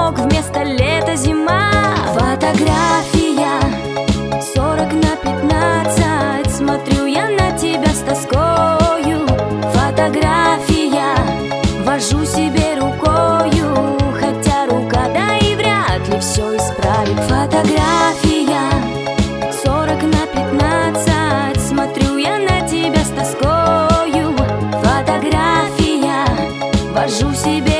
снег, вместо лета зима. Фотография 40×15. Смотрю я на тебя с тоскою. Фотография, вожу себе рукою, хотя рука, да и вряд ли все исправит. Фотография 40×15. Смотрю я на тебя с тоскою. Фотография, вожу себе